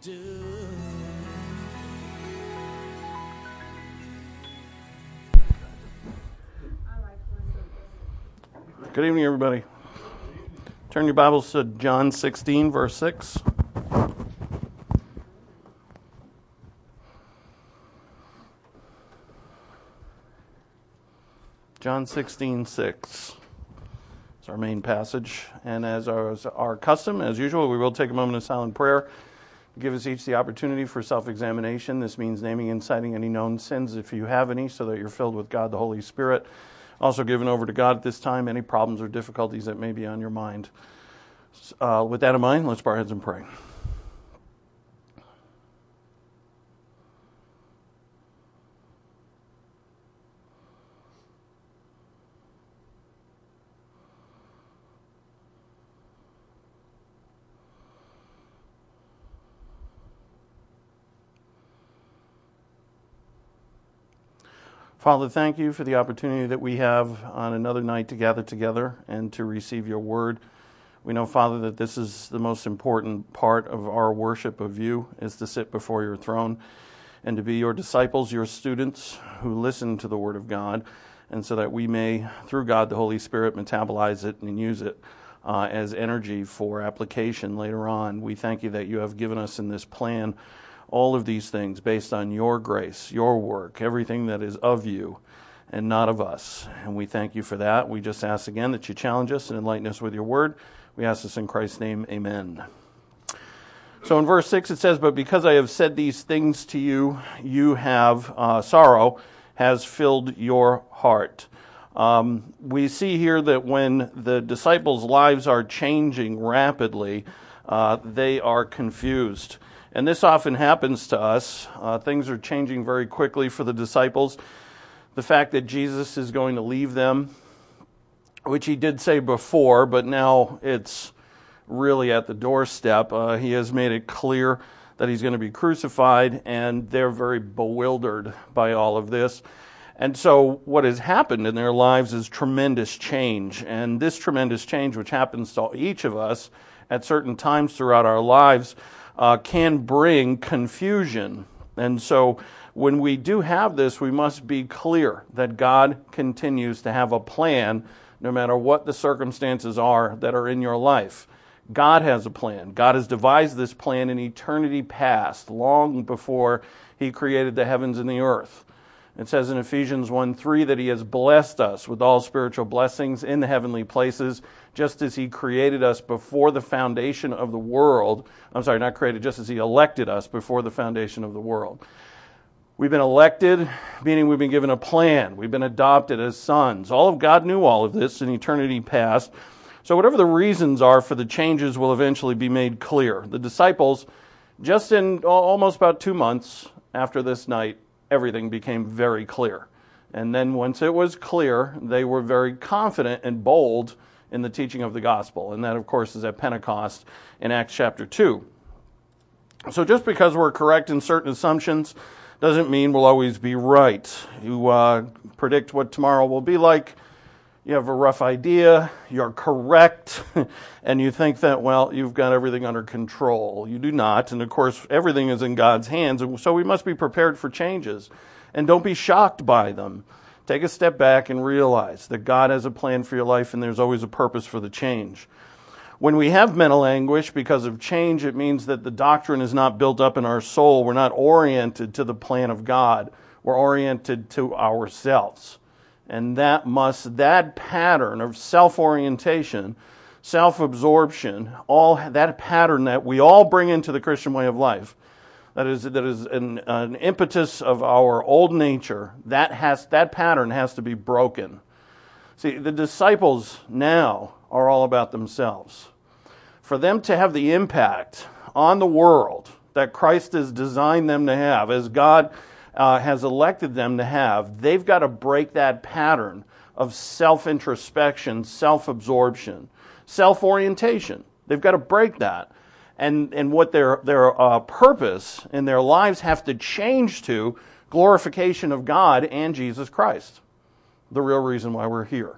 do. Good evening, everybody. Turn your Bibles to John 16, verse 6. John 16, 6. It's our main passage. And as our custom, as usual, we will take a moment of silent prayer to give us each the opportunity for self-examination. This means naming and citing any known sins, if you have any, so that you're filled with God the Holy Spirit. Also given over to God at this time, any problems or difficulties that may be on your mind. With that in mind, let's bow our heads and pray. Father, thank you for the opportunity that we have on another night to gather together and to receive your word. We know, Father, that this is the most important part of our worship of you, is to sit before your throne and to be your disciples, your students who listen to the word of God, and so that we may, through God the Holy Spirit, metabolize it and use it as energy for application later on. We thank you that you have given us in this plan all of these things based on your grace, your work, everything that is of you and not of us. And we thank you for that. We just ask again that you challenge us and enlighten us with your word. We ask this in Christ's name, amen. So in verse 6 it says, "But because I have said these things to you, you have sorrow has filled your heart." We see here that when the disciples' lives are changing rapidly, they are confused. And this often happens to us. Things are changing very quickly for the disciples. The fact that Jesus is going to leave them, which he did say before, but now it's really at the doorstep. He has made it clear that he's going to be crucified, and they're very bewildered by all of this. And so what has happened in their lives is tremendous change. And this tremendous change, which happens to each of us at certain times throughout our lives, can bring confusion. And so when we do have this, we must be clear that God continues to have a plan no matter what the circumstances are that are in your life. God has a plan. God has devised this plan in eternity past, long before he created the heavens and the earth. It says in Ephesians 1:3 that he has blessed us with all spiritual blessings in the heavenly places, just as he created us before the foundation of the world. Not created, just as he elected us before the foundation of the world. We've been elected, meaning we've been given a plan. We've been adopted as sons. All of God knew all of this in eternity past. So whatever the reasons are for the changes will eventually be made clear. The disciples, just in almost about 2 months after this night, everything became very clear. And then once it was clear, they were very confident and bold in the teaching of the gospel. And that, of course, is at Pentecost in Acts chapter 2. So just because we're correct in certain assumptions doesn't mean we'll always be right. You predict what tomorrow will be like. You have a rough idea. You're correct. And you think that, well, you've got everything under control. You do not. And, of course, everything is in God's hands. And so we must be prepared for changes. And don't be shocked by them. Take a step back and realize that God has a plan for your life and there's always a purpose for the change. When we have mental anguish because of change, it means that the doctrine is not built up in our soul. We're not oriented to the plan of God. We're oriented to ourselves. And that pattern of self-orientation, self-absorption, all that pattern that we all bring into the Christian way of life, that is an impetus of our old nature, that pattern has to be broken. See, the disciples now are all about themselves. For them to have the impact on the world that Christ has designed them to have, as God has elected them to have, they've got to break that pattern of self-introspection, self-absorption, self-orientation. They've got to break that. And what their purpose in their lives have to change to glorification of God and Jesus Christ, the real reason why we're here.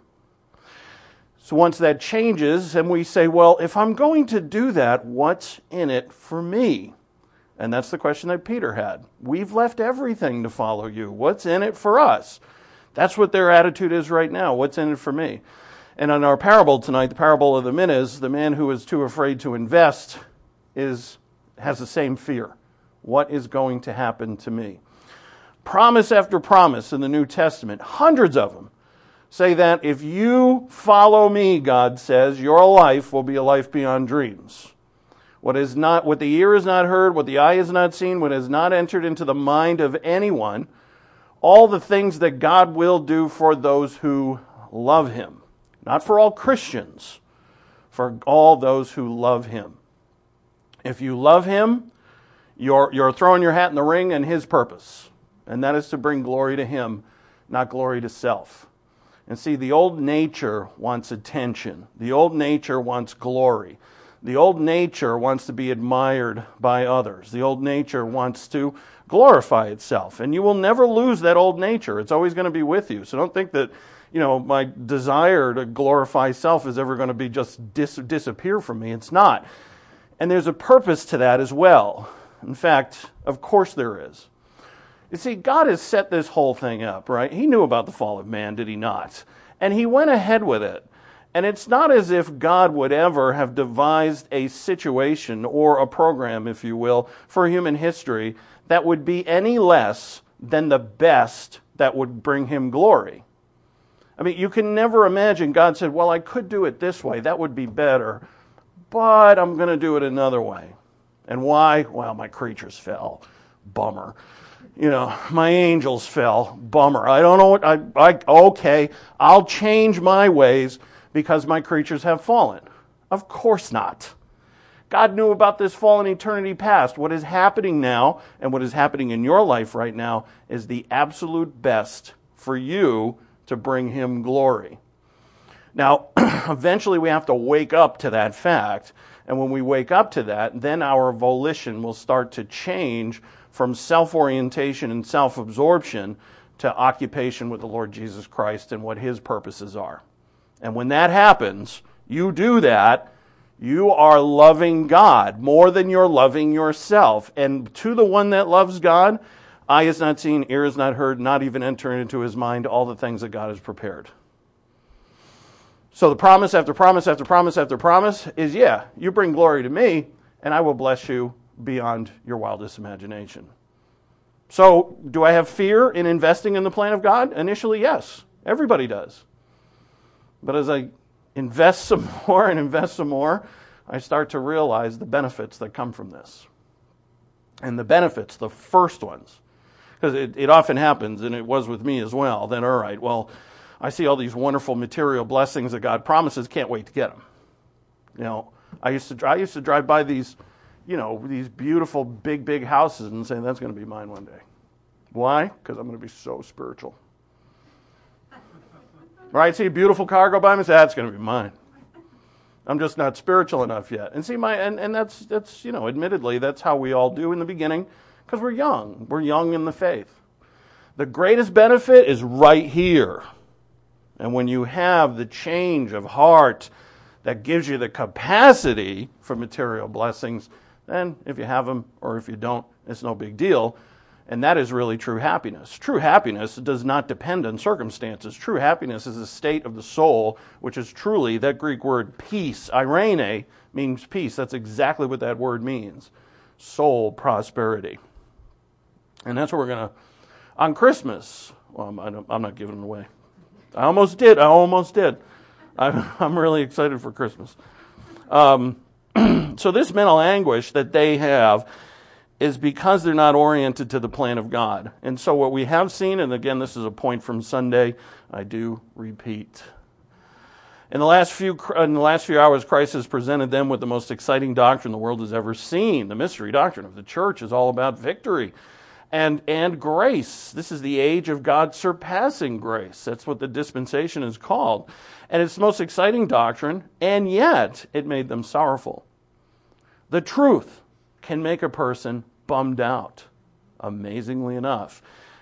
So once that changes, and we say, well, if I'm going to do that, what's in it for me? And that's the question that Peter had. We've left everything to follow you. What's in it for us? That's what their attitude is right now. What's in it for me? And on our parable tonight, the parable of the minas, the man who is too afraid to invest has the same fear. What is going to happen to me? Promise after promise in the New Testament, hundreds of them, say that if you follow me, God says, your life will be a life beyond dreams. What the ear has not heard, what the eye has not seen, what has not entered into the mind of anyone, all the things that God will do for those who love him. Not for all Christians, for all those who love him. If you love him, you're throwing your hat in the ring in his purpose. And that is to bring glory to him, not glory to self. And see, the old nature wants attention. The old nature wants glory. The old nature wants to be admired by others. The old nature wants to glorify itself. And you will never lose that old nature. It's always going to be with you. So don't think that, my desire to glorify self is ever going to be just disappear from me. It's not. And there's a purpose to that as well. In fact, of course there is. You see, God has set this whole thing up, right? He knew about the fall of man, did he not? And he went ahead with it. And it's not as if God would ever have devised a situation or a program, if you will, for human history that would be any less than the best that would bring him glory. I mean, you can never imagine God said, well, I could do it this way. That would be better. But I'm going to do it another way. And why? Well, my creatures fell. Bummer. My angels fell. Bummer. I don't know okay, I'll change my ways because my creatures have fallen. Of course not. God knew about this fall in eternity past. What is happening now and what is happening in your life right now is the absolute best for you to bring him glory. Now, eventually we have to wake up to that fact. And when we wake up to that, then our volition will start to change from self-orientation and self-absorption to occupation with the Lord Jesus Christ and what his purposes are. And when that happens, you do that, you are loving God more than you're loving yourself. And to the one that loves God, eye has not seen, ear has not heard, not even entered into his mind all the things that God has prepared. So the promise after promise after promise after promise is, you bring glory to me, and I will bless you beyond your wildest imagination. So, do I have fear in investing in the plan of God? Initially, yes. Everybody does. But as I invest some more, I start to realize the benefits that come from this. And the benefits, the first ones, because it often happens, and it was with me as well, then all right, well, I see all these wonderful material blessings that God promises, can't wait to get them. I used to drive by these, these beautiful big houses and say, that's going to be mine one day. Why? Because I'm going to be so spiritual. Right? See a beautiful car go by me and say, that's going to be mine. I'm just not spiritual enough yet. And see, and that's admittedly, that's how we all do in the beginning, because we're young. We're young in the faith. The greatest benefit is right here. And when you have the change of heart that gives you the capacity for material blessings, then if you have them or if you don't, it's no big deal. And that is really true happiness. True happiness does not depend on circumstances. True happiness is a state of the soul, which is truly that Greek word peace. Irene means peace. That's exactly what that word means. Soul prosperity. And that's what we're going to, on Christmas, well, I'm not giving it away. I almost did. I'm really excited for Christmas. So this mental anguish that they have is because they're not oriented to the plan of God. And so what we have seen, and again, this is a point from Sunday, I do repeat. In the last few hours, Christ has presented them with the most exciting doctrine the world has ever seen. The mystery doctrine of the church is all about victory and grace. This is the age of God's surpassing grace. That's what the dispensation is called. And it's the most exciting doctrine, and yet it made them sorrowful. The truth can make a person bummed out, amazingly enough.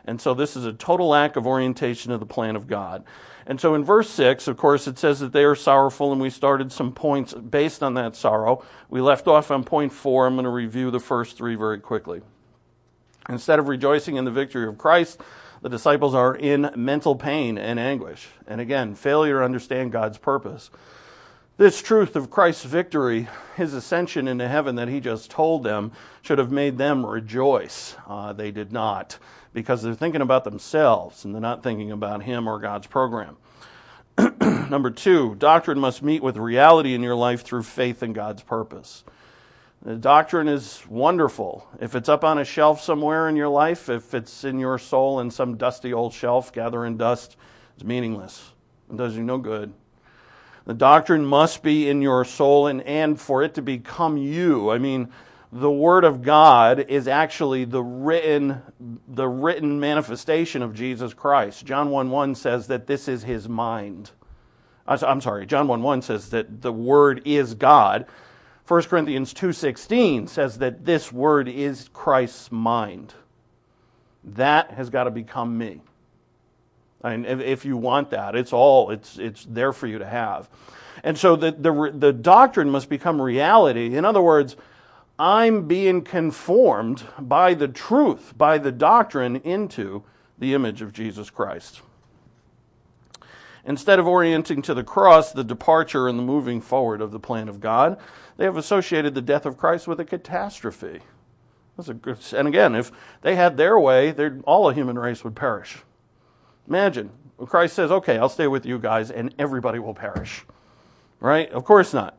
And so this is a total lack of orientation of the plan of God. And so in verse 6, of course, it says that they are sorrowful, and we started some points based on that sorrow. We left off on point 4. I'm going to review the first 3 very quickly. Instead of rejoicing in the victory of Christ, the disciples are in mental pain and anguish. And again, failure to understand God's purpose. This truth of Christ's victory, his ascension into heaven that he just told them, should have made them rejoice. They did not, because they're thinking about themselves and they're not thinking about him or God's program. Number 2, doctrine must meet with reality in your life through faith in God's purpose. The doctrine is wonderful. If it's up on a shelf somewhere in your life, if it's in your soul in some dusty old shelf gathering dust, it's meaningless. It does you no good. The doctrine must be in your soul, and for it to become you. I mean, the Word of God is actually the written manifestation of Jesus Christ. John 1:1 says that this is his mind. I'm sorry, John 1:1 says that the Word is God. 1 Corinthians 2:16 says that this Word is Christ's mind. That has got to become me. And if you want that, it's there for you to have. And so the doctrine must become reality. In other words, I'm being conformed by the truth, by the doctrine, into the image of Jesus Christ. Instead of orienting to the cross, the departure and the moving forward of the plan of God, they have associated the death of Christ with a catastrophe. And again, if they had their way, all the human race would perish. Imagine, Christ says, okay, I'll stay with you guys, and everybody will perish. Right? Of course not.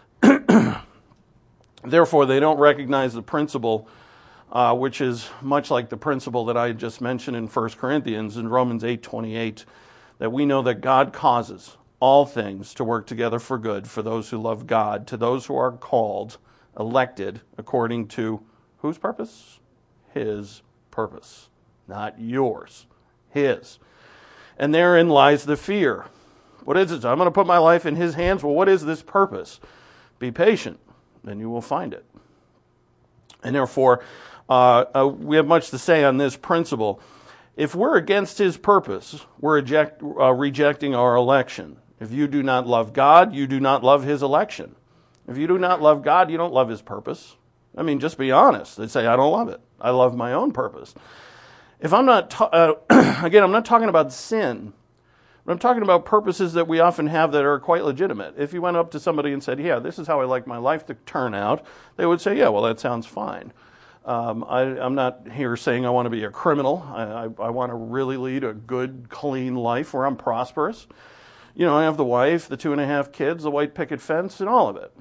Therefore, they don't recognize the principle, which is much like the principle that I just mentioned in 1 Corinthians in Romans 8:28, that we know that God causes all things to work together for good for those who love God, to those who are called, elected, according to whose purpose? His purpose, not yours. His. And therein lies the fear. What is it? I'm going to put my life in his hands. Well, what is this purpose? Be patient, and you will find it. And therefore, we have much to say on this principle. If we're against his purpose, we're rejecting our election. If you do not love God, you do not love his election. If you do not love God, you don't love his purpose. I mean, just be honest. They say, I don't love it. I love my own purpose. If I'm not, again, I'm not talking about sin, but I'm talking about purposes that we often have that are quite legitimate. If you went up to somebody and said, yeah, this is how I like my life to turn out, they would say, yeah, well, that sounds fine. I'm not here saying I want to be a criminal. I want to really lead a good, clean life where I'm prosperous. You know, I have the wife, the 2.5 kids, the white picket fence, and all of it.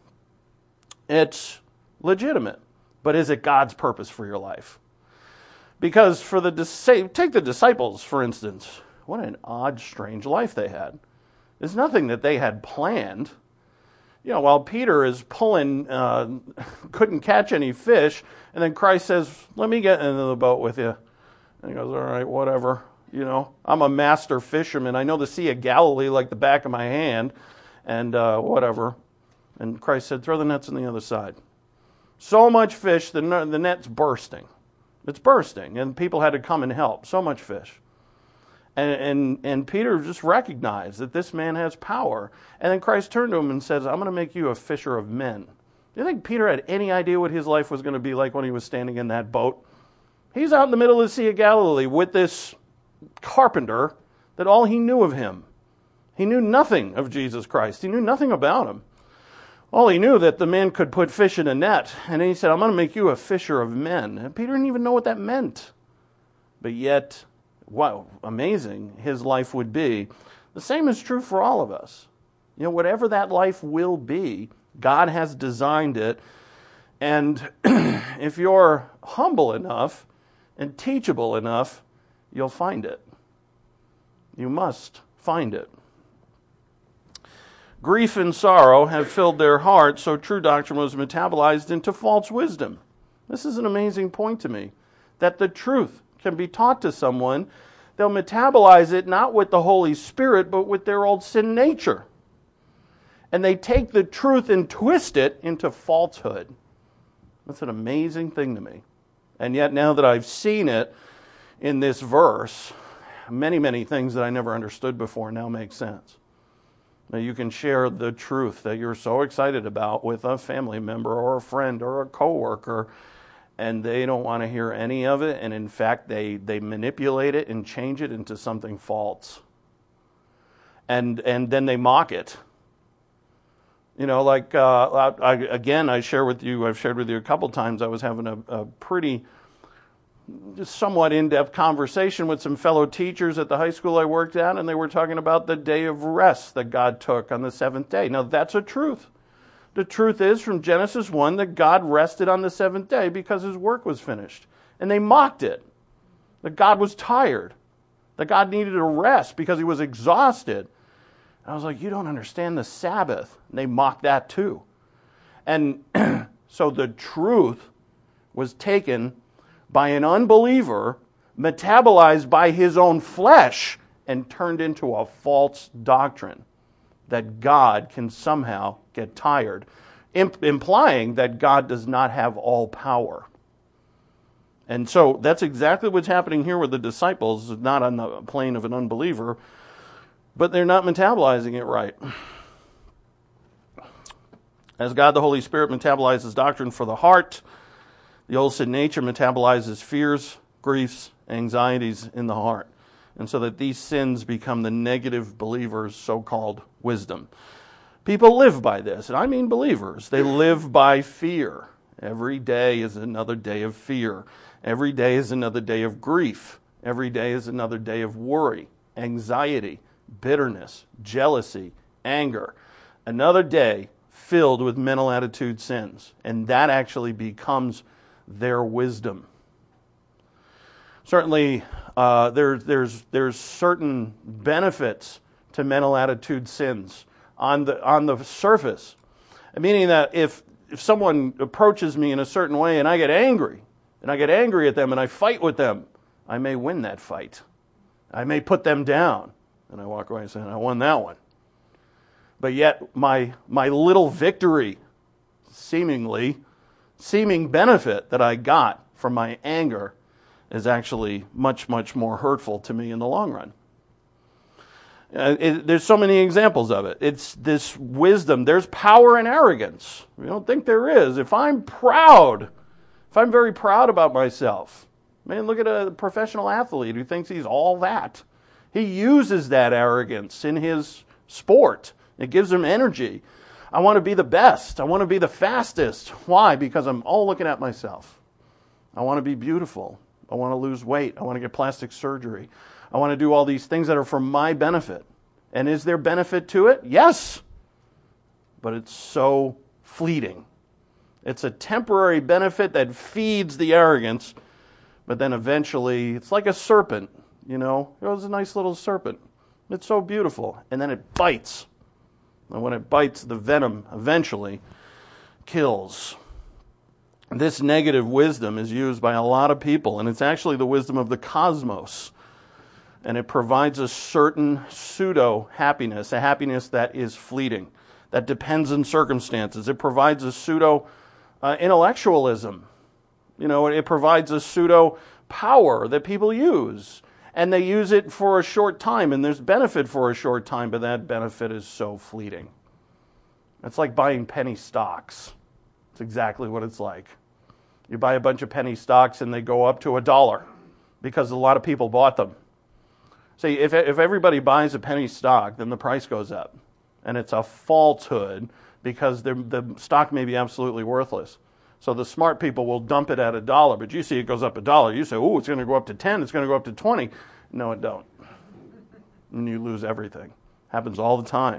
It's legitimate. But is it God's purpose for your life? Because take the disciples, for instance. What an odd, strange life they had. There's nothing that they had planned. You know, while Peter is pulling, couldn't catch any fish, and then Christ says, let me get into the boat with you. And he goes, all right, whatever. You know, I'm a master fisherman. I know the Sea of Galilee like the back of my hand, and whatever. And Christ said, throw the nets on the other side. So much fish, the net's bursting. It's bursting, and people had to come and help. So much fish. And Peter just recognized that this man has power. And then Christ turned to him and says, I'm going to make you a fisher of men. Do you think Peter had any idea what his life was going to be like when he was standing in that boat? He's out in the middle of the Sea of Galilee with this carpenter that all he knew of him. He knew nothing of Jesus Christ. He knew nothing about him. All he knew that the man could put fish in a net. And then he said, I'm going to make you a fisher of men. And Peter didn't even know what that meant. But yet, wow, amazing his life would be. The same is true for all of us. You know, whatever that life will be, God has designed it. And if you're humble enough and teachable enough, you'll find it. You must find it. Grief and sorrow have filled their hearts, so true doctrine was metabolized into false wisdom. This is an amazing point to me, that the truth can be taught to someone. They'll metabolize it not with the Holy Spirit, but with their old sin nature. And they take the truth and twist it into falsehood. That's an amazing thing to me. And yet now that I've seen it, in this verse, many, many things that I never understood before now make sense. Now you can share the truth that you're so excited about with a family member or a friend or a coworker, and they don't want to hear any of it, and in fact they manipulate it and change it into something false. And then they mock it. You know, like I've shared with you a couple times. I was having a pretty, just somewhat in-depth conversation with some fellow teachers at the high school I worked at, and they were talking about the day of rest that God took on the seventh day. Now, that's a truth. The truth is, from Genesis 1, that God rested on the seventh day because his work was finished. And they mocked it, that God was tired, that God needed a rest because he was exhausted. And I was like, you don't understand the Sabbath. And they mocked that too. And so the truth was taken by an unbeliever, metabolized by his own flesh, and turned into a false doctrine that God can somehow get tired, implying that God does not have all power. And so that's exactly what's happening here with the disciples, not on the plane of an unbeliever, but they're not metabolizing it right. As God the Holy Spirit metabolizes doctrine for the heart, the old sin nature metabolizes fears, griefs, anxieties in the heart. And so that these sins become the negative believer's so-called wisdom. People live by this, and I mean believers. They live by fear. Every day is another day of fear. Every day is another day of grief. Every day is another day of worry, anxiety, bitterness, jealousy, anger. Another day filled with mental attitude sins. And that actually becomes their wisdom. Certainly, there's certain benefits to mental attitude sins on the surface, meaning that if someone approaches me in a certain way and I get angry at them and I fight with them, I may win that fight. I may put them down, and I walk away and say, I won that one. But yet my little victory, seeming benefit that I got from my anger, is actually much, much more hurtful to me in the long run. There's so many examples of it. It's this wisdom. There's power in arrogance. We don't think there is. If I'm very proud about myself, man, look at a professional athlete who thinks he's all that. He uses that arrogance in his sport. It gives him energy. I want to be the best. I want to be the fastest. Why? Because I'm all looking at myself. I want to be beautiful. I want to lose weight. I want to get plastic surgery. I want to do all these things that are for my benefit. And is there benefit to it? Yes. But it's so fleeting. It's a temporary benefit that feeds the arrogance, but then eventually, it's like a serpent, you know. It was a nice little serpent. It's so beautiful. And then it bites. And when it bites, the venom eventually kills. This negative wisdom is used by a lot of people, and it's actually the wisdom of the cosmos. And it provides a certain pseudo-happiness, a happiness that is fleeting, that depends on circumstances. It provides a pseudo-intellectualism. You know, it provides a pseudo-power that people use. And they use it for a short time, and there's benefit for a short time, but that benefit is so fleeting. It's like buying penny stocks. It's exactly what it's like. You buy a bunch of penny stocks and they go up to $1 because a lot of people bought them. See, if everybody buys a penny stock, then the price goes up. And it's a falsehood because the stock may be absolutely worthless. So the smart people will dump it at $1, but you see it goes up $1. You say, oh, it's going to go up to 10, it's going to go up to 20. No, it don't. And you lose everything. Happens all the time.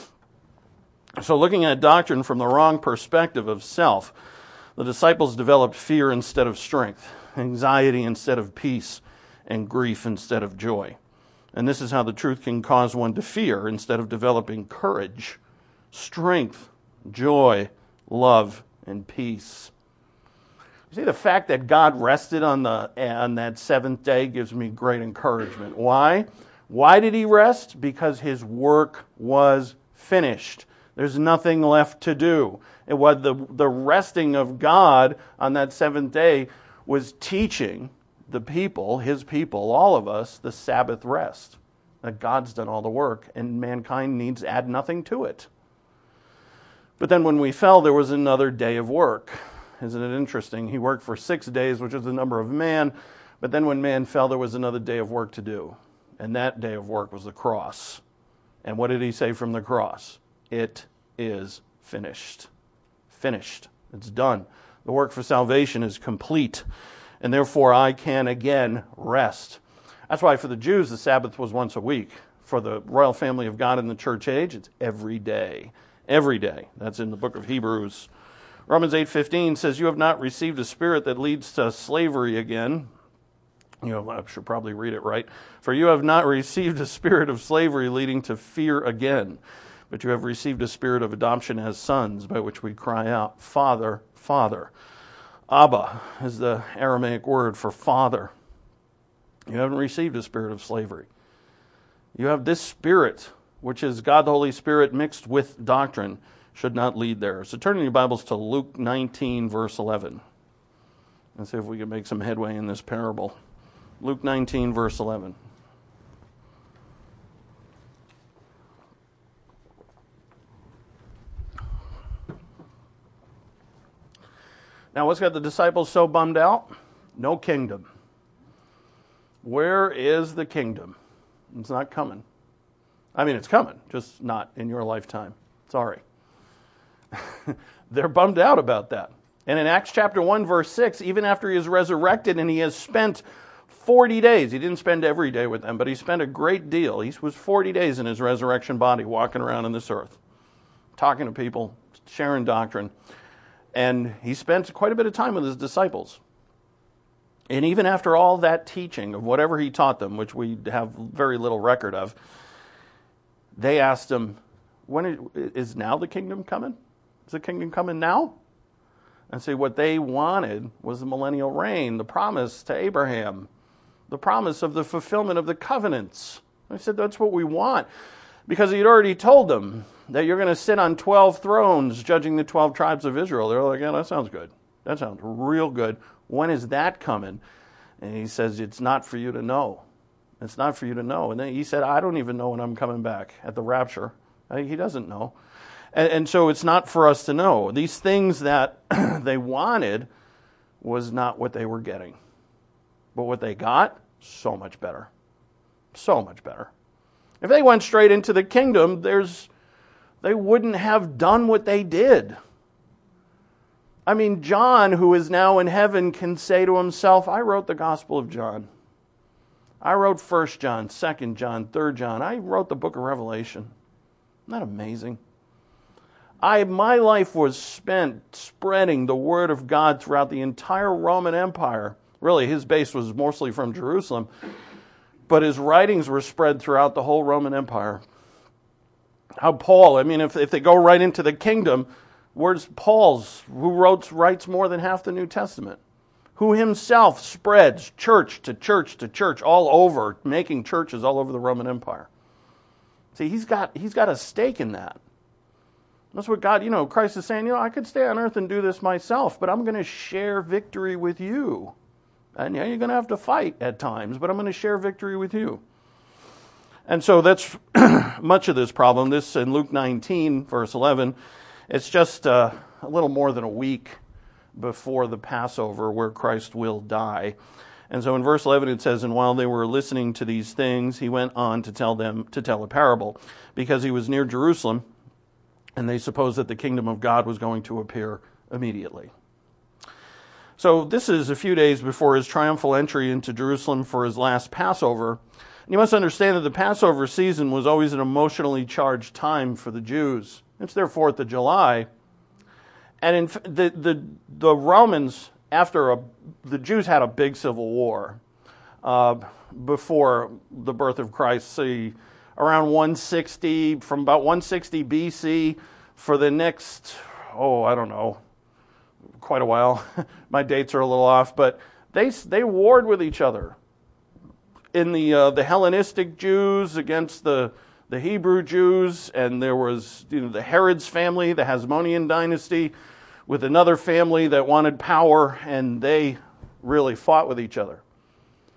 So looking at doctrine from the wrong perspective of self, the disciples developed fear instead of strength, anxiety instead of peace, and grief instead of joy. And this is how the truth can cause one to fear instead of developing courage, strength, joy, love, and peace. You see, the fact that God rested on that seventh day gives me great encouragement. Why? Why did he rest? Because his work was finished. There's nothing left to do. It was the resting of God on that seventh day was teaching the people, his people, all of us, the Sabbath rest. That God's done all the work and mankind needs add nothing to it. But then when we fell, there was another day of work. Isn't it interesting? He worked for 6 days, which is the number of man. But then when man fell, there was another day of work to do. And that day of work was the cross. And what did he say from the cross? It is finished. Finished. It's done. The work for salvation is complete. And therefore I can again rest. That's why for the Jews, the Sabbath was once a week. For the royal family of God in the church age, it's every day. Every day. That's in the book of Hebrews. Romans 8:15 says, you have not received a spirit that leads to slavery again. I should probably read it right. For you have not received a spirit of slavery leading to fear again, but you have received a spirit of adoption as sons, by which we cry out, Father, Father. Abba is the Aramaic word for father. You haven't received a spirit of slavery. You have this spirit, which is God the Holy Spirit mixed with doctrine, should not lead there. So turn in your Bibles to Luke 19, verse 11. Let's see if we can make some headway in this parable. Luke 19, verse 11. Now, what's got the disciples so bummed out? No kingdom. Where is the kingdom? It's not coming. I mean, it's coming, just not in your lifetime. Sorry. They're bummed out about that. And in Acts chapter 1, verse 6, even after he is resurrected and he has spent 40 days, he didn't spend every day with them, but he spent a great deal. He was 40 days in his resurrection body, walking around on this earth, talking to people, sharing doctrine. And he spent quite a bit of time with his disciples. And even after all that teaching of whatever he taught them, which we have very little record of, they asked him, "When is now the kingdom coming? Is the kingdom coming now?" And see, what they wanted was the millennial reign, the promise to Abraham, the promise of the fulfillment of the covenants. I said, that's what we want. Because he'd already told them that you're going to sit on 12 thrones judging the 12 tribes of Israel. They're like, yeah, that sounds good. That sounds real good. When is that coming? And he says, it's not for you to know. It's not for you to know. And then he said, I don't even know when I'm coming back at the rapture. He doesn't know. And so it's not for us to know. These things that they wanted was not what they were getting. But what they got, so much better. So much better. If they went straight into the kingdom, they wouldn't have done what they did. I mean, John, who is now in heaven, can say to himself, I wrote the Gospel of John. I wrote 1 John, 2 John, 3 John. I wrote the book of Revelation. Isn't that amazing? My life was spent spreading the word of God throughout the entire Roman Empire. Really, his base was mostly from Jerusalem, but his writings were spread throughout the whole Roman Empire. How Paul, I mean, if they go right into the kingdom, where's Paul's, who writes more than half the New Testament? Who himself spreads church to church to church all over, making churches all over the Roman Empire. See, he's got a stake in that. That's what God, Christ is saying, I could stay on earth and do this myself, but I'm going to share victory with you. And yeah, you're going to have to fight at times, but I'm going to share victory with you. And so that's much of this problem. This in Luke 19, verse 11, it's just a little more than a week before the Passover where Christ will die. And so in verse 11 it says, and while they were listening to these things, he went on to tell a parable, because he was near Jerusalem, and they supposed that the kingdom of God was going to appear immediately. So this is a few days before his triumphal entry into Jerusalem for his last Passover. And you must understand that the Passover season was always an emotionally charged time for the Jews. It's their 4th of July. And the Romans, the Jews had a big civil war before the birth of Christ. See, around 160, from about 160 BC for the next, quite a while. My dates are a little off, but they warred with each other. In the Hellenistic Jews against the Hebrew Jews, and there was the Herod's family, the Hasmonean dynasty, with another family that wanted power, and they really fought with each other.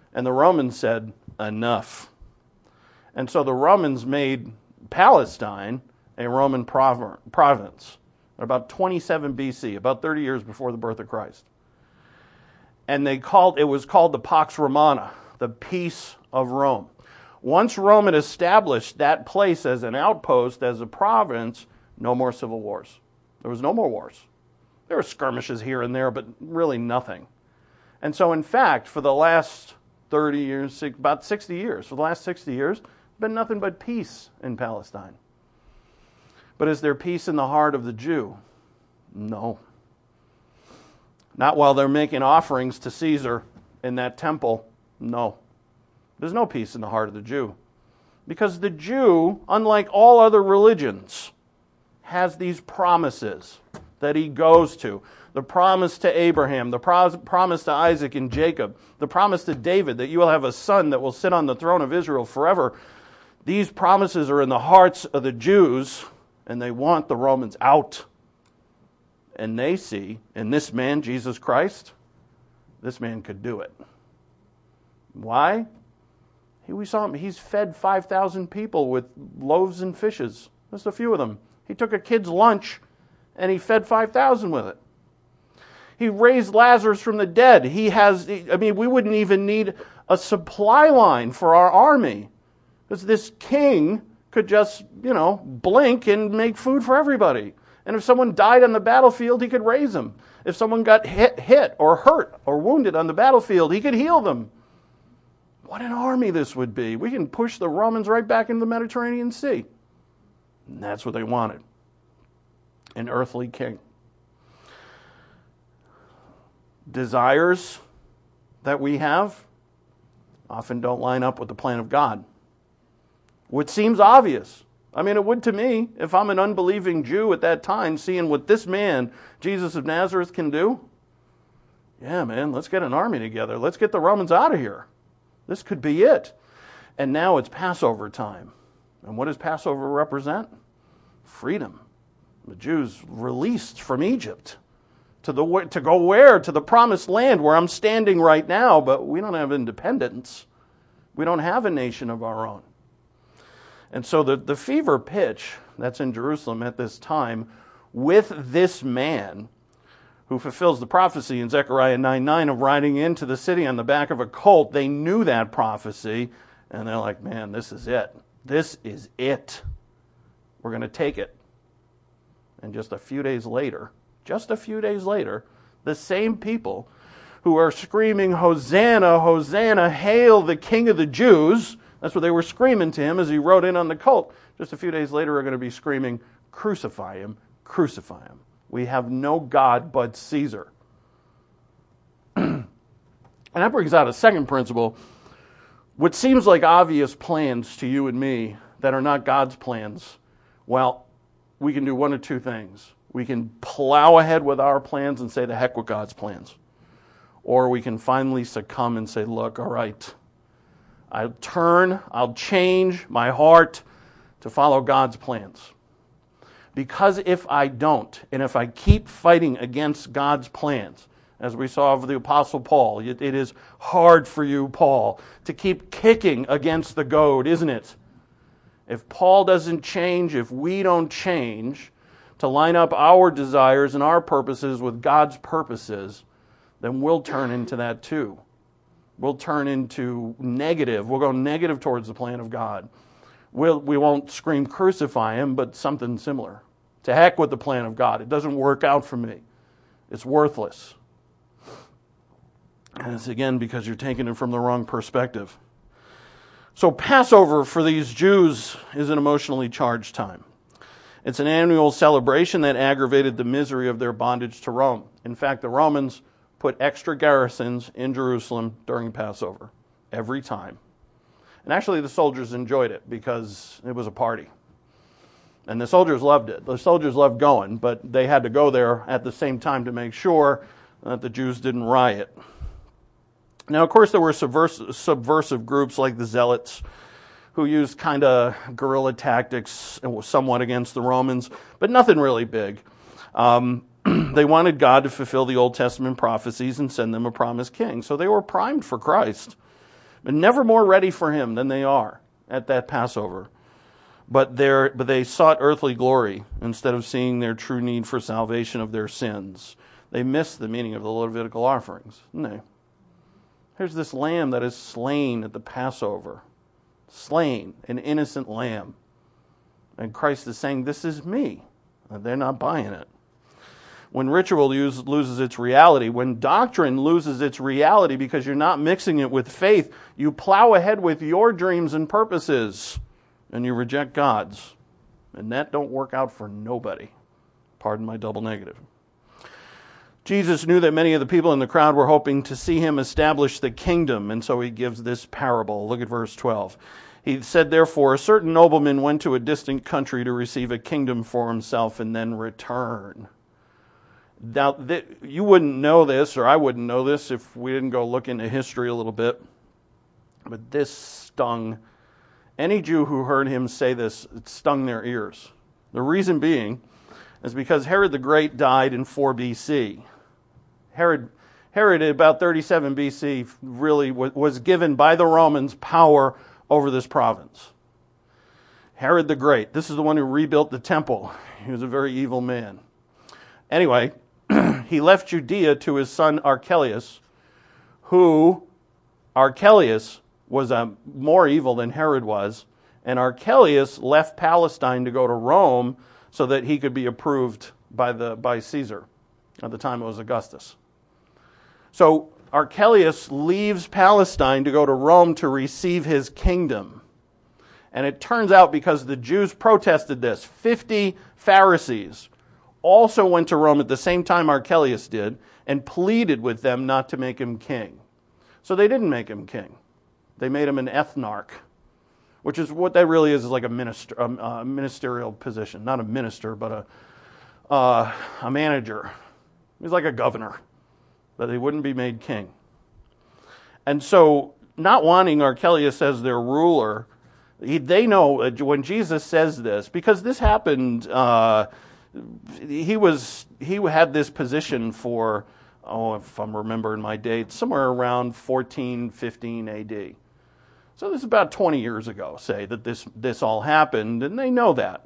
And the Romans said, enough. And so the Romans made Palestine a Roman province at about 27 BC, about 30 years before the birth of Christ. And it was called the Pax Romana, the peace of Rome. Once Rome had established that place as an outpost, as a province, no more civil wars. There was no more wars. There were skirmishes here and there, but really nothing. And so, in fact, for the last 30 years, about 60 years, for the last 60 years, been nothing but peace in Palestine. But is there peace in the heart of the Jew? No. Not while they're making offerings to Caesar in that temple. No. There's no peace in the heart of the Jew. Because the Jew, unlike all other religions, has these promises that he goes to. The promise to Abraham, the promise to Isaac and Jacob, the promise to David that you will have a son that will sit on the throne of Israel forever. These promises are in the hearts of the Jews, and they want the Romans out. And they see in this man, Jesus Christ, this man could do it. Why? We saw him. He's fed 5,000 people with loaves and fishes. Just a few of them. He took a kid's lunch and he fed 5,000 with it. He raised Lazarus from the dead. We wouldn't even need a supply line for our army. Because this king could just, blink and make food for everybody. And if someone died on the battlefield, he could raise them. If someone got hit or hurt or wounded on the battlefield, he could heal them. What an army this would be. We can push the Romans right back into the Mediterranean Sea. And that's what they wanted. An earthly king. Desires that we have often don't line up with the plan of God. Which seems obvious. It would to me, if I'm an unbelieving Jew at that time, seeing what this man, Jesus of Nazareth, can do. Yeah, man, let's get an army together. Let's get the Romans out of here. This could be it. And now it's Passover time. And what does Passover represent? Freedom. The Jews released from Egypt to go where? To the promised land where I'm standing right now, but we don't have independence. We don't have a nation of our own. And so the fever pitch that's in Jerusalem at this time with this man who fulfills the prophecy in Zechariah 9:9 of riding into the city on the back of a colt, they knew that prophecy, and they're like, man, this is it. This is it. We're going to take it. And just a few days later, the same people who are screaming, Hosanna, Hosanna, hail the King of the Jews, that's what they were screaming to him as he rode in on the colt. Just a few days later, are going to be screaming, crucify him, crucify him. We have no God but Caesar. And that brings out a second principle. What seems like obvious plans to you and me that are not God's plans, well, we can do one of two things. We can plow ahead with our plans and say, the heck with God's plans. Or we can finally succumb and say, look, all right, I'll change my heart to follow God's plans. Because if I don't, and if I keep fighting against God's plans, as we saw of the Apostle Paul, it is hard for you, Paul, to keep kicking against the goad, isn't it? If Paul doesn't change, if we don't change to line up our desires and our purposes with God's purposes, then we'll turn into that too. We'll turn into negative. We'll go negative towards the plan of God. We won't scream crucify him, but something similar. To heck with the plan of God. It doesn't work out for me. It's worthless. And it's again because you're taking it from the wrong perspective. So Passover for these Jews is an emotionally charged time. It's an annual celebration that aggravated the misery of their bondage to Rome. In fact, the Romans put extra garrisons in Jerusalem during Passover, every time. And actually the soldiers enjoyed it because it was a party. And the soldiers loved it. The soldiers loved going, but they had to go there at the same time to make sure that the Jews didn't riot. Now, of course, there were subversive groups like the Zealots who used kind of guerrilla tactics somewhat against the Romans, but nothing really big. They wanted God to fulfill the Old Testament prophecies and send them a promised king. So they were primed for Christ. but never more ready for him than they are at that Passover. But they sought earthly glory instead of seeing their true need for salvation of their sins. They missed the meaning of the Levitical offerings, didn't they? Here's this lamb that is slain at the Passover. Slain, an innocent lamb. And Christ is saying, this is me. And they're not buying it. When ritual loses its reality, when doctrine loses its reality because you're not mixing it with faith, you plow ahead with your dreams and purposes, and you reject God's. And that don't work out for nobody. Pardon my double negative. Jesus knew that many of the people in the crowd were hoping to see him establish the kingdom, and so he gives this parable. Look at verse 12. He said, therefore, a certain nobleman went to a distant country to receive a kingdom for himself and then return. Now, you wouldn't know this, or I wouldn't know this if we didn't go look into history a little bit, but this stung. Any Jew who heard him say this, it stung their ears. The reason being is because Herod the Great died in 4 BC. Herod at about 37 BC really was given by the Romans power over this province. Herod the Great, this is the one who rebuilt the temple. He was a very evil man. Anyway, he left Judea to his son Archelaus, who Archelaus was more evil than Herod was, and Archelaus left Palestine to go to Rome so that he could be approved by Caesar. At the time it was Augustus. So Archelaus leaves Palestine to go to Rome to receive his kingdom. And it turns out because the Jews protested this, 50 Pharisees also went to Rome at the same time Archelaus did and pleaded with them not to make him king. So they didn't make him king. They made him an ethnarch, which is what that really is like a ministerial position. Not a minister, but a manager. He's like a governor, but he wouldn't be made king. And so, not wanting Archelaus as their ruler, they know when Jesus says this, because this happened, he had this position for, if I'm remembering my dates, somewhere around 14, 15 AD. So this is about 20 years ago, say, that this all happened, and they know that.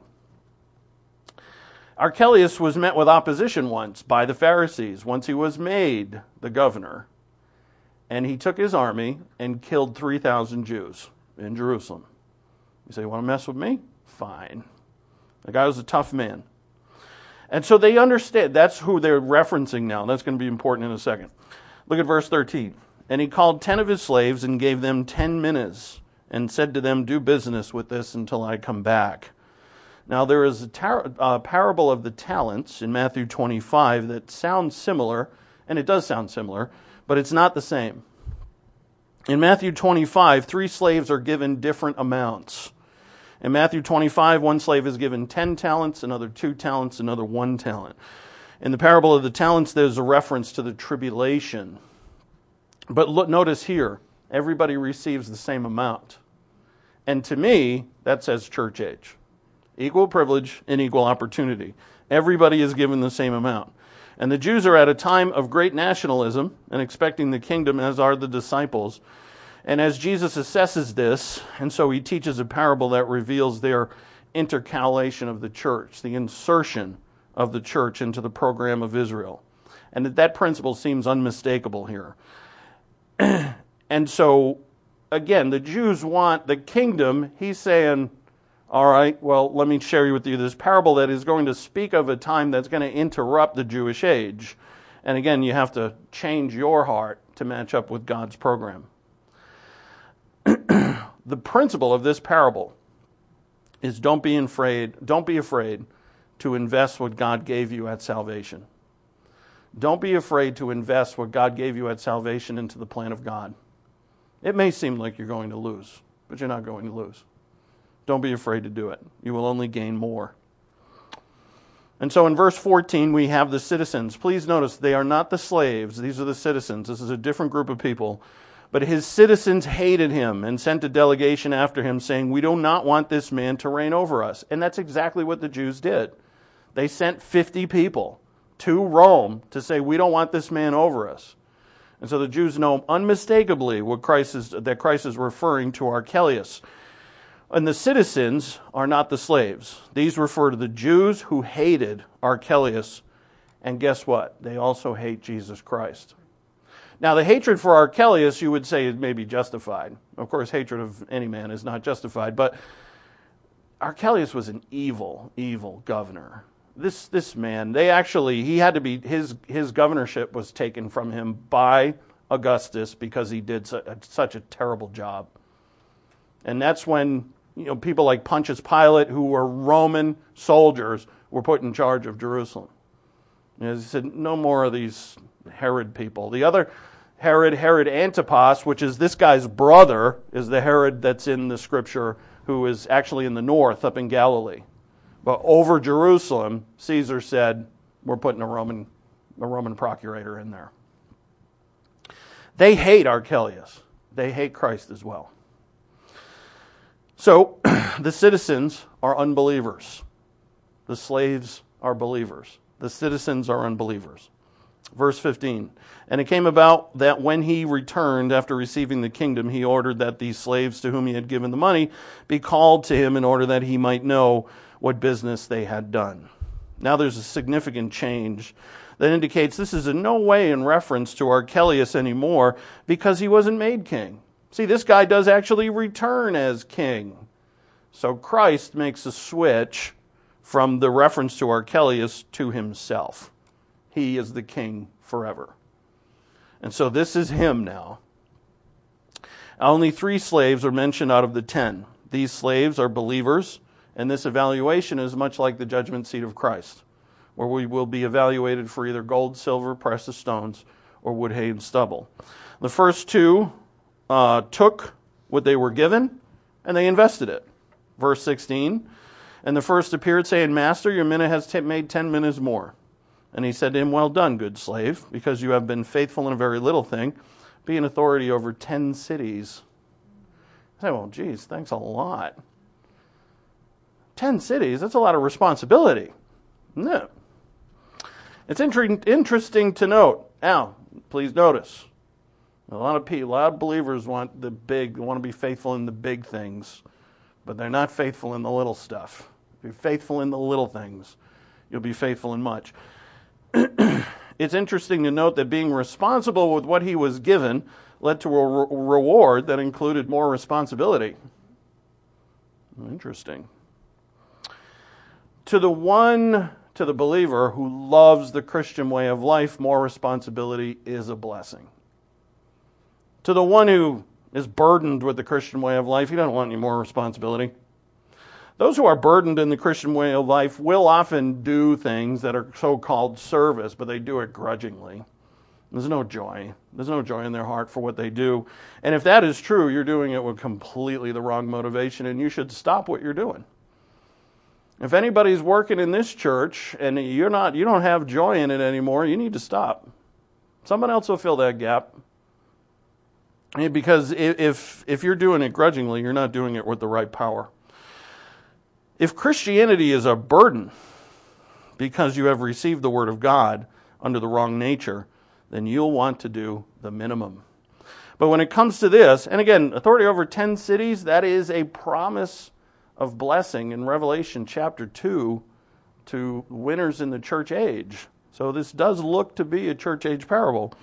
Archelaus was met with opposition once by the Pharisees, once he was made the governor. And he took his army and killed 3,000 Jews in Jerusalem. You say, you want to mess with me? Fine. The guy was a tough man. And so they understand. That's who they're referencing now. That's going to be important in a second. Look at verse 13. And he called 10 of his slaves and gave them 10 minas and said to them, do business with this until I come back. Now there is a parable of the talents in Matthew 25 that sounds similar, and it does sound similar, but it's not the same. In Matthew 25, 3 slaves are given different amounts. In Matthew 25, one slave is given 10 talents, another 2 talents, another 1 talent. In the parable of the talents, there's a reference to the tribulation. But notice here, everybody receives the same amount. And to me, that says church age. Equal privilege and equal opportunity. Everybody is given the same amount. And the Jews are at a time of great nationalism and expecting the kingdom, as are the disciples. And as Jesus assesses this, and so he teaches a parable that reveals their intercalation of the church, the insertion of the church into the program of Israel. And that principle seems unmistakable here. And so, again, the Jews want the kingdom. He's saying, all right, well, let me share with you this parable that is going to speak of a time that's going to interrupt the Jewish age. And again, you have to change your heart to match up with God's program. The principle of this parable is don't be afraid to invest what God gave you at salvation. Don't be afraid to invest what God gave you at salvation into the plan of God. It may seem like you're going to lose, but you're not going to lose. Don't be afraid to do it. You will only gain more. And so in verse 14, we have the citizens. Please notice, they are not the slaves. These are the citizens. This is a different group of people. But his citizens hated him and sent a delegation after him saying, we do not want this man to reign over us. And that's exactly what the Jews did. They sent 50 people to Rome to say, we don't want this man over us. And so the Jews know unmistakably that Christ is referring to Archelaus. And the citizens are not the slaves. These refer to the Jews who hated Archelaus. And guess what? They also hate Jesus Christ. Now, the hatred for Archelaus, you would say, is maybe justified. Of course, hatred of any man is not justified. But Archelaus was an evil, evil governor. This man, he had to be, his governorship was taken from him by Augustus because he did such a terrible job. And that's when, people like Pontius Pilate, who were Roman soldiers, were put in charge of Jerusalem. And he said, no more of these Herod people. The other Herod Antipas, which is this guy's brother, is the Herod that's in the scripture, who is actually in the north, up in Galilee. But over Jerusalem, Caesar said, we're putting a Roman procurator in there. They hate Archelaus. They hate Christ as well. So, the citizens are unbelievers. The slaves are believers. The citizens are unbelievers. Verse 15, and it came about that when he returned after receiving the kingdom, he ordered that these slaves to whom he had given the money be called to him in order that he might know what business they had done. Now there's a significant change that indicates this is in no way in reference to Archelaus anymore because he wasn't made king. See, this guy does actually return as king. So Christ makes a switch from the reference to Archelaus to himself. He is the king forever. And so this is him now. Only 3 slaves are mentioned out of the 10. These slaves are believers, and this evaluation is much like the judgment seat of Christ, where we will be evaluated for either gold, silver, precious stones, or wood, hay, and stubble. The first 2 took what they were given, and they invested it. Verse 16, and the first appeared, saying, Master, your mina has made 10 minas more. And he said to him, well done, good slave, because you have been faithful in a very little thing. Be an authority over 10 cities. I say, well, geez, thanks a lot. 10 cities, that's a lot of responsibility, isn't it? It's interesting to note. Now, please notice, a lot of believers want the big, want to be faithful in the big things, but they're not faithful in the little stuff. If you're faithful in the little things, you'll be faithful in much. It's interesting to note that being responsible with what he was given led to a reward that included more responsibility. Interesting. To the believer who loves the Christian way of life, more responsibility is a blessing. To the one who is burdened with the Christian way of life, he doesn't want any more responsibility. Those who are burdened in the Christian way of life will often do things that are so-called service, but they do it grudgingly. There's no joy. There's no joy in their heart for what they do. And if that is true, you're doing it with completely the wrong motivation, and you should stop what you're doing. If anybody's working in this church and you don't have joy in it anymore, you need to stop. Someone else will fill that gap. Because if you're doing it grudgingly, you're not doing it with the right power. If Christianity is a burden because you have received the Word of God under the wrong nature, then you'll want to do the minimum. But when it comes to this, and again, authority over 10 cities, that is a promise of blessing in Revelation chapter 2 to winners in the church age. So this does look to be a church age parable.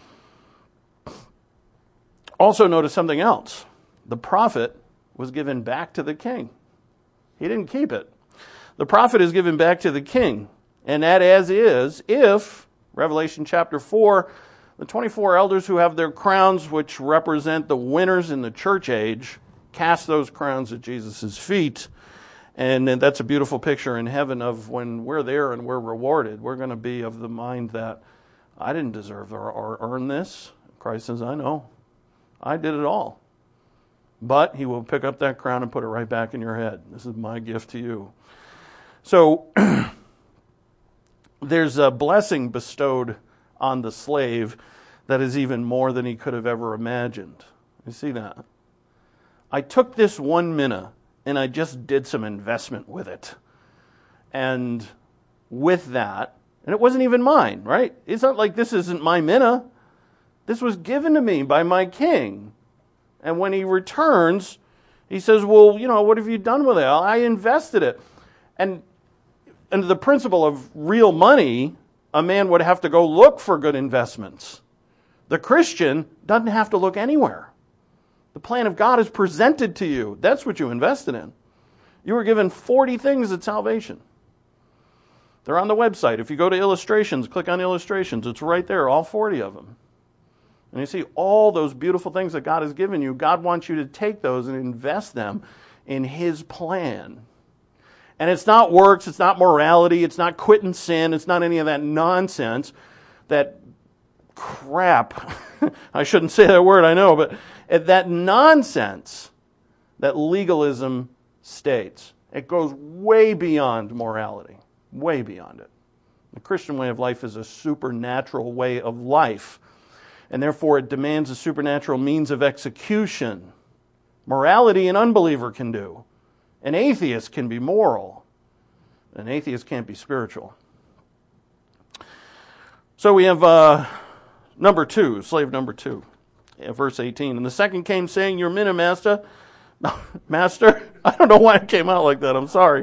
Also notice something else. The prophet was given back to the king. He didn't keep it. The prophet is given back to the king. And that as is, if, Revelation chapter 4, the 24 elders who have their crowns, which represent the winners in the church age, cast those crowns at Jesus' feet. And that's a beautiful picture in heaven of when we're there and we're rewarded. We're going to be of the mind that I didn't deserve or earn this. Christ says, I know. I did it all. But he will pick up that crown and put it right back in your head. This is my gift to you. So there's a blessing bestowed on the slave that is even more than he could have ever imagined. You see that? I took this 1 mina and I just did some investment with it. And with that, and it wasn't even mine, right? It's not like this isn't my mina. This was given to me by my king. And when he returns, he says, well, what have you done with it? I invested it. And the principle of real money, a man would have to go look for good investments. The Christian doesn't have to look anywhere. The plan of God is presented to you. That's what you invested in. You were given 40 things at salvation. They're on the website. If you go to illustrations, click on illustrations. It's right there, all 40 of them. And you see all those beautiful things that God has given you. God wants you to take those and invest them in His plan. And it's not works, it's not morality, it's not quitting sin, it's not any of that nonsense, that crap. I shouldn't say that word, I know, but that nonsense that legalism states. It goes way beyond morality, way beyond it. The Christian way of life is a supernatural way of life, and therefore it demands a supernatural means of execution. Morality an unbeliever can do. An atheist can be moral. An atheist can't be spiritual. So we have number 2, slave number 2, verse 18. And the second came saying, your mina, master. Master? I don't know why it came out like that. I'm sorry.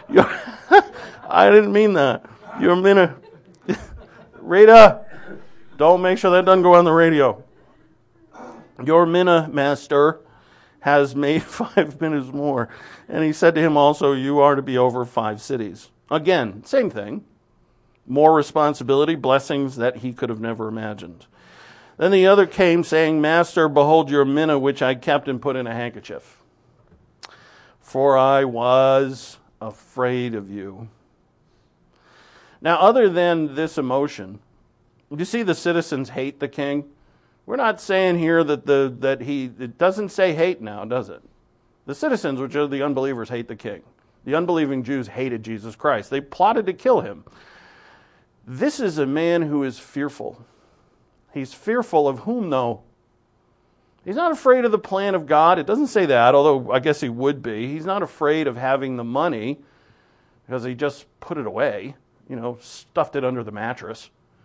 I didn't mean that. Your mina. Rita, don't make sure that doesn't go on the radio. Your mina, master, has made 5 minas more. And he said to him also, you are to be over 5 cities. Again, same thing. More responsibility, blessings that he could have never imagined. Then the other came saying, Master, behold your mina which I kept and put in a handkerchief. For I was afraid of you. Now, other than this emotion, you see the citizens hate the king? We're not saying here it doesn't say hate now, does it? The citizens, which are the unbelievers, hate the king. The unbelieving Jews hated Jesus Christ. They plotted to kill him. This is a man who is fearful. He's fearful of whom, though? He's not afraid of the plan of God. It doesn't say that, although I guess he would be. He's not afraid of having the money because he just put it away, stuffed it under the mattress.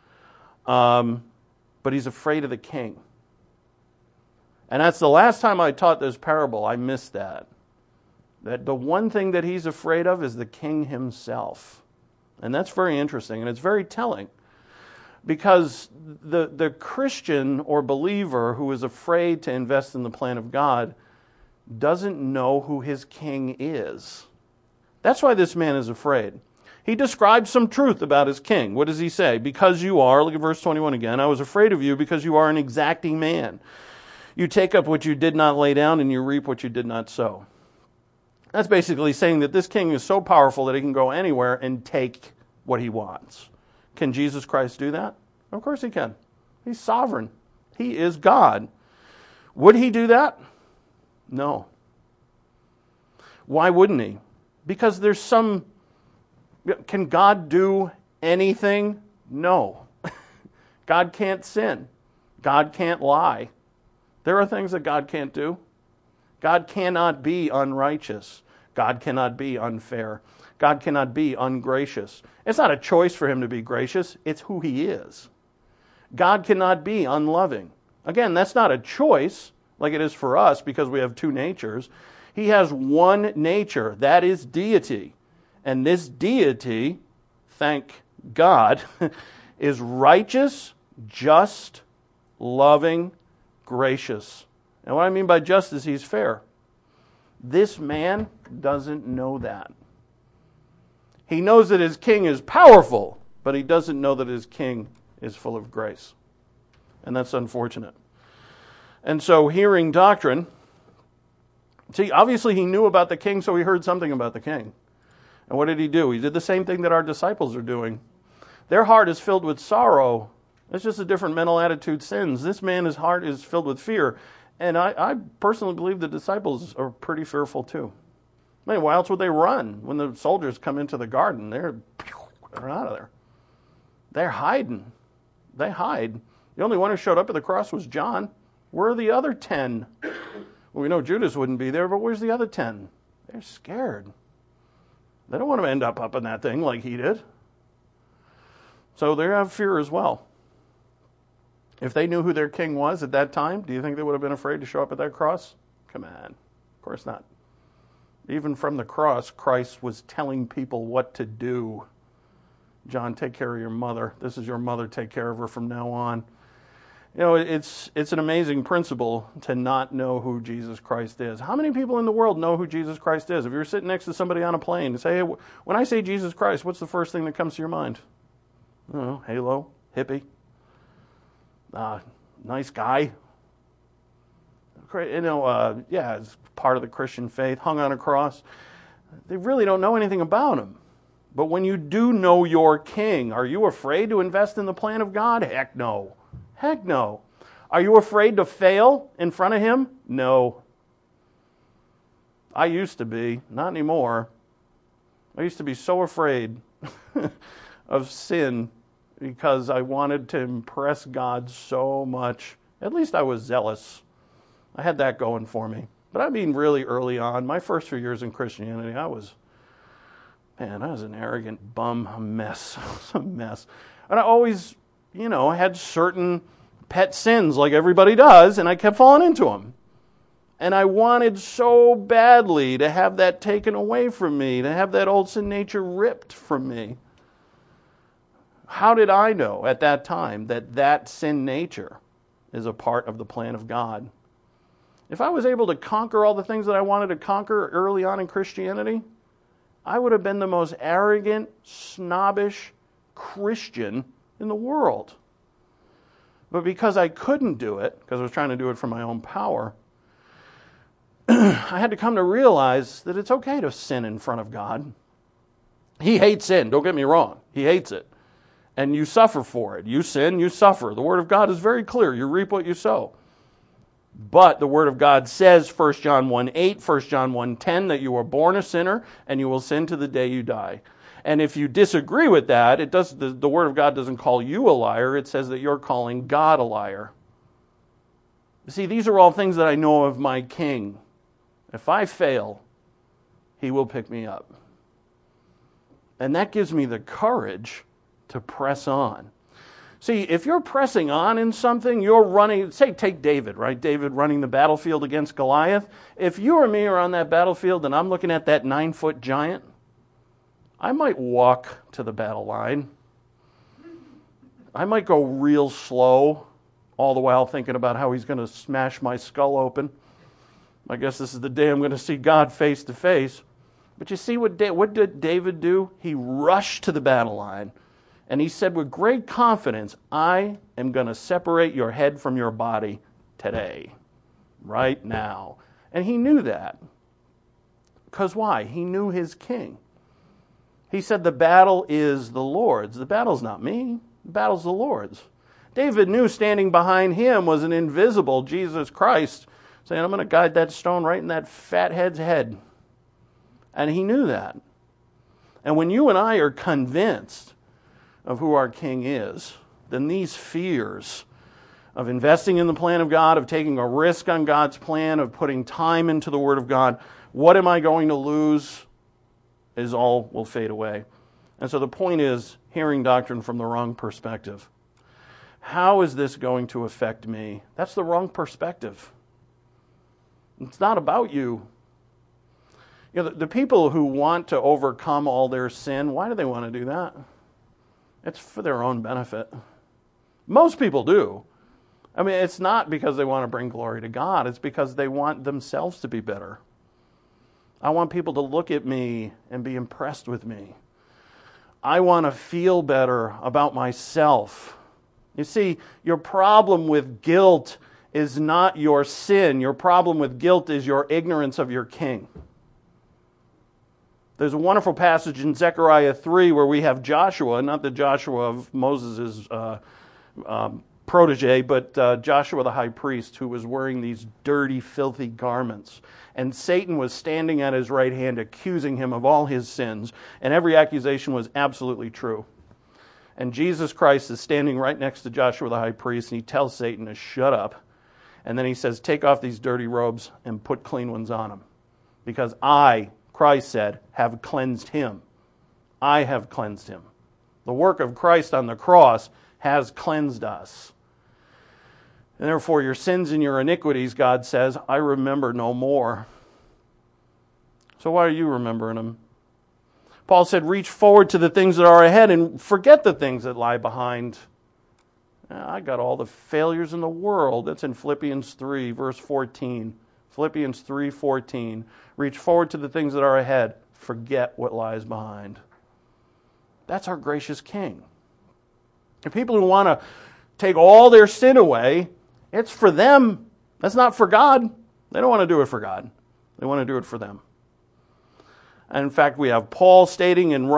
But he's afraid of the king. And that's the last time I taught this parable. I missed that. That the one thing that he's afraid of is the king himself. And that's very interesting, and it's very telling. Because the Christian or believer who is afraid to invest in the plan of God doesn't know who his king is. That's why this man is afraid. He describes some truth about his king. What does he say? Because you are, look at verse 21 again, I was afraid of you because you are an exacting man. You take up what you did not lay down and you reap what you did not sow. That's basically saying that this king is so powerful that he can go anywhere and take what he wants. Can Jesus Christ do that? Of course he can. He's sovereign. He is God. Would he do that? No. Why wouldn't he? Because there's some... Can God do anything? No. God can't sin. God can't lie. There are things that God can't do. God cannot be unrighteous. God cannot be unfair. God cannot be ungracious. It's not a choice for him to be gracious. It's who he is. God cannot be unloving. Again, that's not a choice like it is for us because we have 2 natures. He has one nature. That is deity. And this deity, thank God, is righteous, just, loving, gracious. And what I mean by just is he's fair. This man doesn't know that. He knows that his king is powerful, but he doesn't know that his king is full of grace. And that's unfortunate. And so hearing doctrine, see, obviously he knew about the king, so he heard something about the king. And what did he do? He did the same thing that our disciples are doing. Their heart is filled with sorrow. It's just a different mental attitude sins. This man's heart is filled with fear. And I personally believe the disciples are pretty fearful too. I mean, why else would they run when the soldiers come into the garden? They're out of there. They're hiding. They hide. The only one who showed up at the cross was John. Where are the other 10? Well, we know Judas wouldn't be there, but where's the other 10? They're scared. They don't want to end up in that thing like he did. So they have fear as well. If they knew who their king was at that time, do you think they would have been afraid to show up at that cross? Come on. Of course not. Even from the cross, Christ was telling people what to do. John, take care of your mother. This is your mother. Take care of her from now on. You know, it's an amazing principle to not know who Jesus Christ is. How many people in the world know who Jesus Christ is? If you're sitting next to somebody on a plane and say, hey, when I say Jesus Christ, what's the first thing that comes to your mind? I don't know, halo, hippie, nice guy. You know, it's part of the Christian faith, hung on a cross. They really don't know anything about him. But when you do know your king, are you afraid to invest in the plan of God? Heck no. Heck no. Are you afraid to fail in front of him? No. I used to be, not anymore. I used to be so afraid of sin because I wanted to impress God so much. At least I was zealous. I had that going for me. But I mean really early on, my first few years in Christianity, I was an arrogant bum, a mess. I was a mess. And I always, I had certain pet sins like everybody does, and I kept falling into them. And I wanted so badly to have that taken away from me, to have that old sin nature ripped from me. How did I know at that time that sin nature is a part of the plan of God? If I was able to conquer all the things that I wanted to conquer early on in Christianity, I would have been the most arrogant, snobbish Christian in the world. But because I couldn't do it, because I was trying to do it for my own power, I had to come to realize that it's okay to sin in front of God. He hates sin, don't get me wrong. He hates it. And you suffer for it. You sin, you suffer. The Word of God is very clear. You reap what you sow. But the Word of God says, 1 John 1:8, 1 John 1:10, that you are born a sinner and you will sin to the day you die. And if you disagree with that, the Word of God doesn't call you a liar. It says that you're calling God a liar. You see, these are all things that I know of my King. If I fail, He will pick me up. And that gives me the courage to press on. See, if you're pressing on in something, you're running, take David, right? David running the battlefield against Goliath. If you or me are on that battlefield and I'm looking at that 9-foot giant, I might walk to the battle line. I might go real slow, all the while thinking about how he's going to smash my skull open. I guess this is the day I'm going to see God face to face. But you see what did David do? He rushed to the battle line. And he said with great confidence, I am going to separate your head from your body today, right now. And he knew that. Because why? He knew his king. He said the battle is the Lord's. The battle's not me. The battle's the Lord's. David knew standing behind him was an invisible Jesus Christ, saying, I'm going to guide that stone right in that fat head's head. And he knew that. And when you and I are convinced of who our King is, then these fears of investing in the plan of God, of taking a risk on God's plan, of putting time into the Word of God, what am I going to lose, is all will fade away. And so the point is hearing doctrine from the wrong perspective. How is this going to affect me? That's the wrong perspective. It's not about you. The people who want to overcome all their sin, why do they want to do that? It's for their own benefit. Most people do. I mean, it's not because they want to bring glory to God. It's because they want themselves to be better. I want people to look at me and be impressed with me. I want to feel better about myself. You see, your problem with guilt is not your sin. Your problem with guilt is your ignorance of your King. There's a wonderful passage in Zechariah 3 where we have Joshua, not the Joshua of Moses' protege, but Joshua the high priest, who was wearing these dirty, filthy garments. And Satan was standing at his right hand accusing him of all his sins, and every accusation was absolutely true. And Jesus Christ is standing right next to Joshua the high priest, and he tells Satan to shut up. And then he says, take off these dirty robes and put clean ones on him. Because I, Christ said, have cleansed him. I have cleansed him. The work of Christ on the cross has cleansed us. And therefore your sins and your iniquities, God says, I remember no more. So why are you remembering them? Paul said, reach forward to the things that are ahead and forget the things that lie behind. I got all the failures in the world. That's in Philippians 3, verse 14. Philippians 3:14. Reach forward to the things that are ahead. Forget what lies behind. That's our gracious King. And people who want to take all their sin away, it's for them. That's not for God. They don't want to do it for God. They want to do it for them. And in fact, we have Paul stating in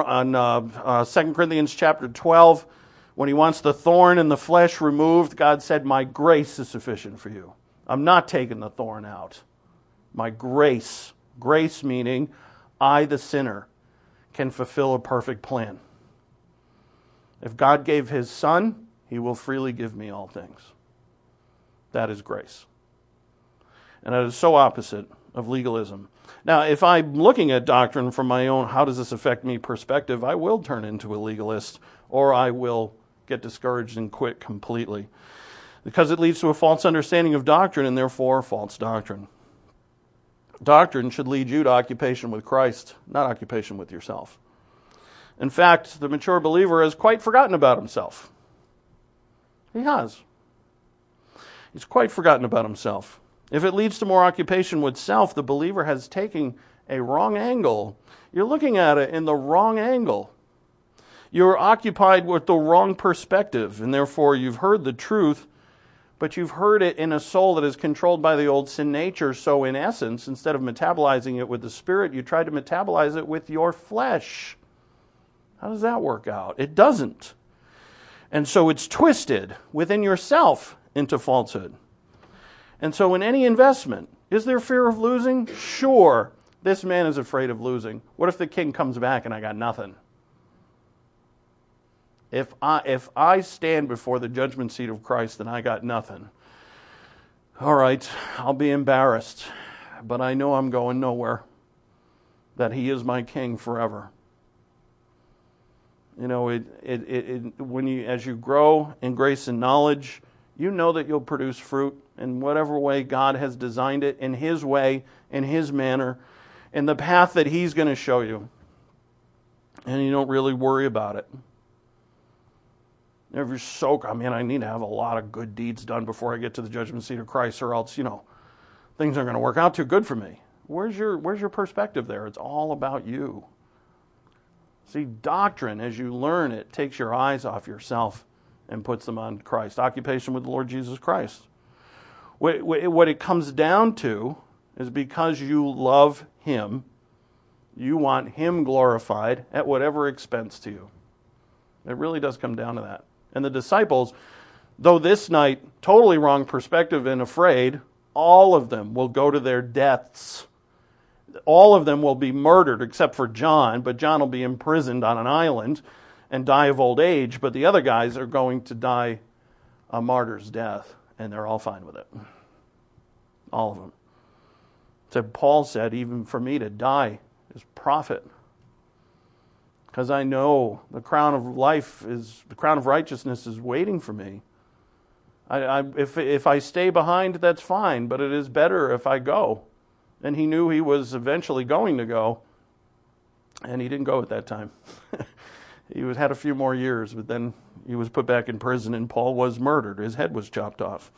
2 Corinthians chapter 12, when he wants the thorn in the flesh removed, God said, my grace is sufficient for you. I'm not taking the thorn out. My grace meaning I, the sinner, can fulfill a perfect plan. If God gave his Son, he will freely give me all things. That is grace. And that is so opposite of legalism. Now, if I'm looking at doctrine from my own, how does this affect me perspective, I will turn into a legalist, or I will get discouraged and quit completely. Because it leads to a false understanding of doctrine and therefore false doctrine. Doctrine should lead you to occupation with Christ, not occupation with yourself. In fact, the mature believer has quite forgotten about himself. He has. He's quite forgotten about himself. If it leads to more occupation with self, the believer has taken a wrong angle. You're looking at it in the wrong angle. You're occupied with the wrong perspective, and therefore you've heard the truth, but you've heard it in a soul that is controlled by the old sin nature. So in essence, instead of metabolizing it with the Spirit, you try to metabolize it with your flesh. How does that work out? It doesn't. And so it's twisted within yourself into falsehood. And so in any investment, is there fear of losing? Sure. This man is afraid of losing. What if the king comes back and I got nothing? If I stand before the judgment seat of Christ and I got nothing, all right, I'll be embarrassed, but I know I'm going nowhere, that he is my king forever. You know, as you grow in grace and knowledge, you know that you'll produce fruit in whatever way God has designed it, in his way, in his manner, in the path that he's going to show you. And you don't really worry about it. If you're so, I need to have a lot of good deeds done before I get to the judgment seat of Christ, or else, things aren't going to work out too good for me. Where's your perspective there? It's all about you. See, doctrine, as you learn it, takes your eyes off yourself and puts them on Christ. Occupation with the Lord Jesus Christ. What it comes down to is because you love him, you want him glorified at whatever expense to you. It really does come down to that. And the disciples, though this night, totally wrong perspective and afraid, all of them will go to their deaths. All of them will be murdered except for John, but John will be imprisoned on an island and die of old age, but the other guys are going to die a martyr's death, and they're all fine with it. All of them. So Paul said, even for me to die is profit. Because I know the crown of righteousness is waiting for me. If I stay behind, that's fine, but it is better if I go. And he knew he was eventually going to go, and he didn't go at that time. He had a few more years, but then he was put back in prison, and Paul was murdered. His head was chopped off.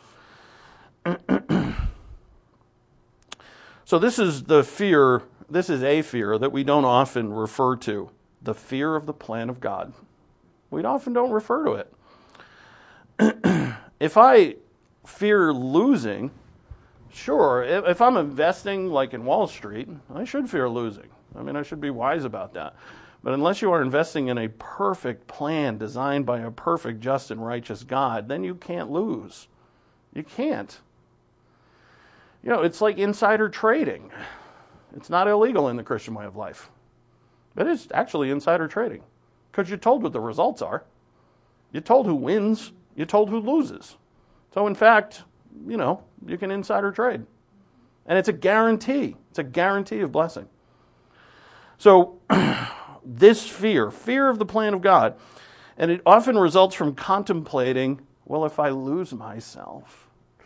So this is a fear that we don't often refer to. The fear of the plan of God. We often don't refer to it. If I fear losing, sure, if I'm investing like in Wall Street, I should fear losing. I should be wise about that. But unless you are investing in a perfect plan designed by a perfect, just, and righteous God, then you can't lose. You can't. It's like insider trading. It's not illegal in the Christian way of life. It is actually insider trading because you're told what the results are. You're told who wins. You're told who loses. So in fact, you can insider trade. And it's a guarantee. It's a guarantee of blessing. So this fear of the plan of God, and it often results from contemplating, well, if I lose myself,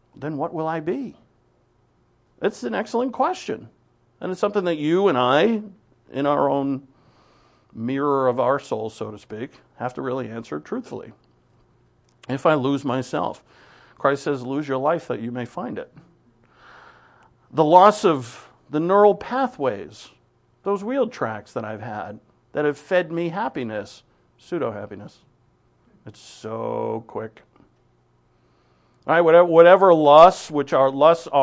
then what will I be? It's an excellent question. And it's something that you and I, in our own mirror of our soul, so to speak, have to really answer truthfully. If I lose myself, Christ says, lose your life that you may find it. The loss of the neural pathways, those wheel tracks that I've had that have fed me happiness, pseudo-happiness. It's so quick. All right, whatever lusts, which are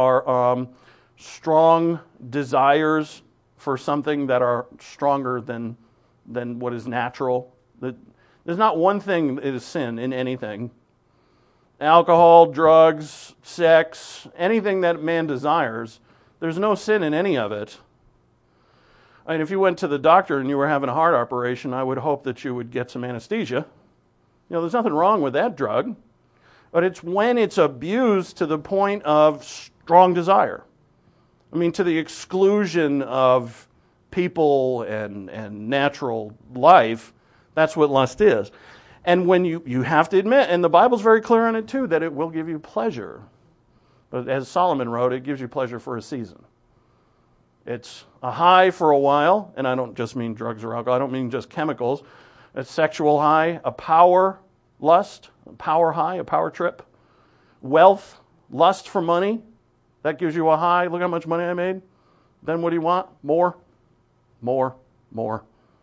strong desires for something that are stronger than what is natural. There's not one thing that is sin in anything. Alcohol, drugs, sex, anything that man desires, there's no sin in any of it. I mean, if you went to the doctor and you were having a heart operation, I would hope that you would get some anesthesia. There's nothing wrong with that drug. But it's when it's abused to the point of strong desire. I mean, to the exclusion of people and natural life, that's what lust is. And when you have to admit, and the Bible's very clear on it too, that it will give you pleasure. But as Solomon wrote, it gives you pleasure for a season. It's a high for a while, and I don't just mean drugs or alcohol, I don't mean just chemicals. A sexual high, a power lust, a power high, a power trip. Wealth, lust for money, that gives you a high. Look how much money I made. Then what do you want? More, more, more.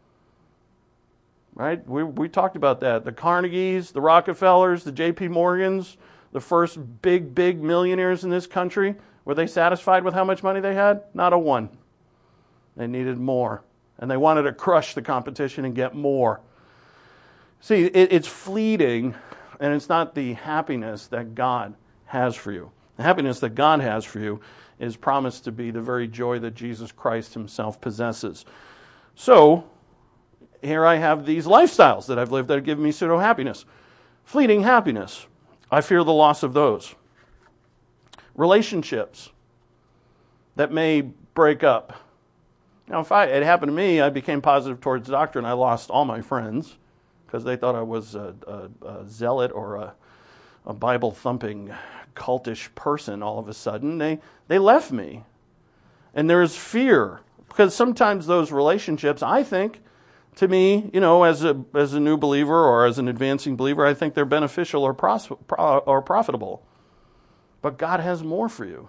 Right? We talked about that. The Carnegies, the Rockefellers, the J.P. Morgans, the first big millionaires in this country, were they satisfied with how much money they had? Not a one. They needed more. And they wanted to crush the competition and get more. See, it's fleeting, and it's not the happiness that God has for you. The happiness that God has for you is promised to be the very joy that Jesus Christ himself possesses. So, here I have these lifestyles that I've lived that have given me pseudo-happiness. Fleeting happiness. I fear the loss of those. Relationships that may break up. Now, if it happened to me, I became positive towards doctrine. I lost all my friends because they thought I was a zealot or a Bible-thumping, cultish person all of a sudden. They left me. And there's fear because sometimes those relationships, I think, to me, as a new believer or as an advancing believer, I think they're beneficial or profitable. But God has more for you.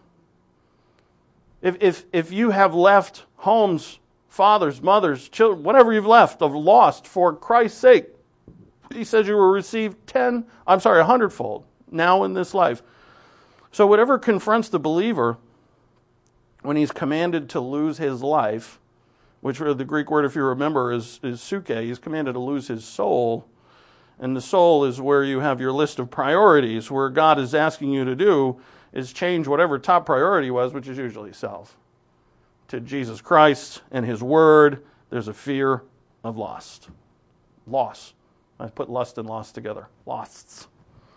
If you have left homes, fathers, mothers, children, whatever you've left of lost for Christ's sake, he says you will receive 100-fold now in this life. So whatever confronts the believer when he's commanded to lose his life, which the Greek word, if you remember, is suke. He's commanded to lose his soul. And the soul is where you have your list of priorities. Where God is asking you to do is change whatever top priority was, which is usually self, to Jesus Christ and his word. There's a fear of loss. I put lust and loss together. Losts.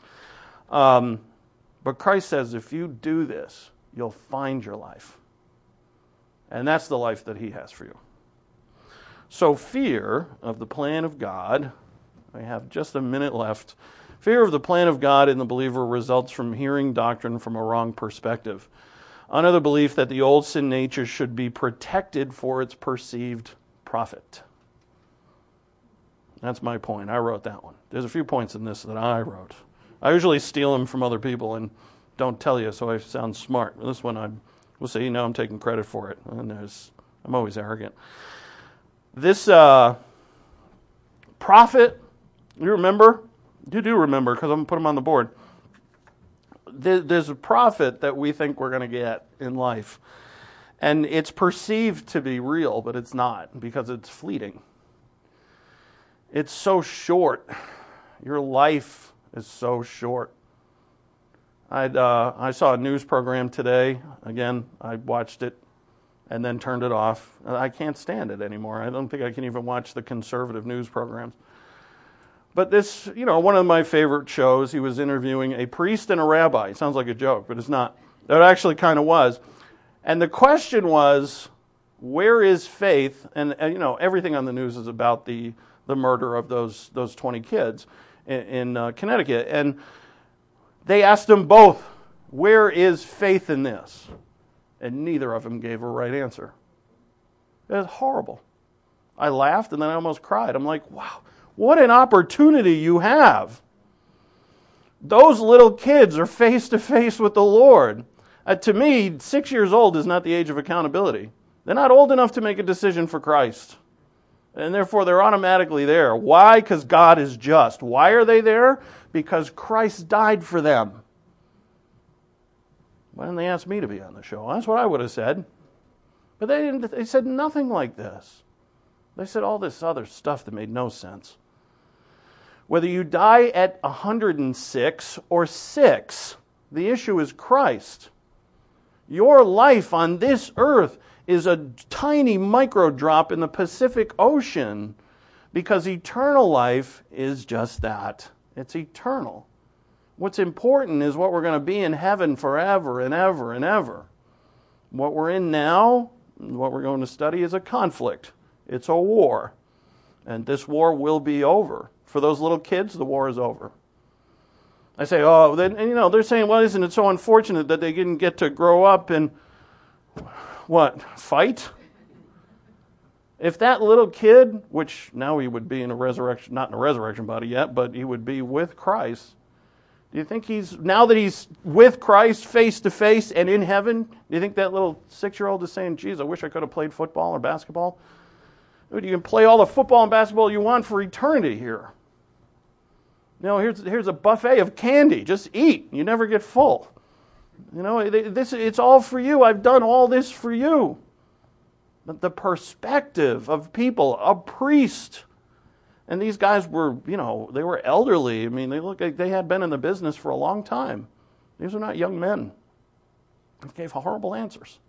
But Christ says if you do this, you'll find your life. And that's the life that he has for you. So fear of the plan of God, I have just a minute left. Fear of the plan of God in the believer results from hearing doctrine from a wrong perspective. Under the belief that the old sin nature should be protected for its perceived profit. That's my point. I wrote that one. There's a few points in this that I wrote. I usually steal them from other people and don't tell you so I sound smart. This one we'll say, I'm taking credit for it. And I'm always arrogant. This prophet, you remember? You do remember because I'm going to put them on the board. There's a prophet that we think we're going to get in life. And it's perceived to be real, but it's not because it's fleeting. It's so short. Your life is so short. I saw a news program today. Again, I watched it and then turned it off. I can't stand it anymore. I don't think I can even watch the conservative news programs. But this, one of my favorite shows, he was interviewing a priest and a rabbi. It sounds like a joke, but it's not. It actually kind of was. And the question was, where is faith? And everything on the news is about the murder of those 20 kids in Connecticut. And they asked them both, Where is faith in this? And neither of them gave a right answer. It was horrible. I laughed and then I almost cried. I'm like, wow, what an opportunity you have. Those little kids are face to face with the Lord. To me, 6 years old is not the age of accountability. They're not old enough to make a decision for Christ. And therefore, they're automatically there. Why? Because God is just. Why are they there? Because Christ died for them. Why didn't they ask me to be on the show? That's what I would have said. But they didn't. They said nothing like this. They said all this other stuff that made no sense. Whether you die at 106 or 6, the issue is Christ. Your life on this earth is a tiny micro drop in the Pacific Ocean, because eternal life is just that. It's eternal. What's important is what we're going to be in heaven forever and ever and ever. What we're in now, what we're going to study, is a conflict. It's a war. And this war will be over. For those little kids, the war is over. I say, oh, then, and they're saying, well, isn't it so unfortunate that they didn't get to grow up and, what, fight? If that little kid, which now he would be in a resurrection, not in a resurrection body yet, but he would be with Christ, do you think now that he's with Christ face to face and in heaven, do you think that little 6-year-old is saying, geez, I wish I could have played football or basketball? Dude, you can play all the football and basketball you want for eternity here. Here's a buffet of candy. Just eat. You never get full. It's all for you. I've done all this for you. But the perspective of people, a priest, and these guys were, they were elderly. I mean, they looked like they had been in the business for a long time. These are not young men. They gave horrible answers.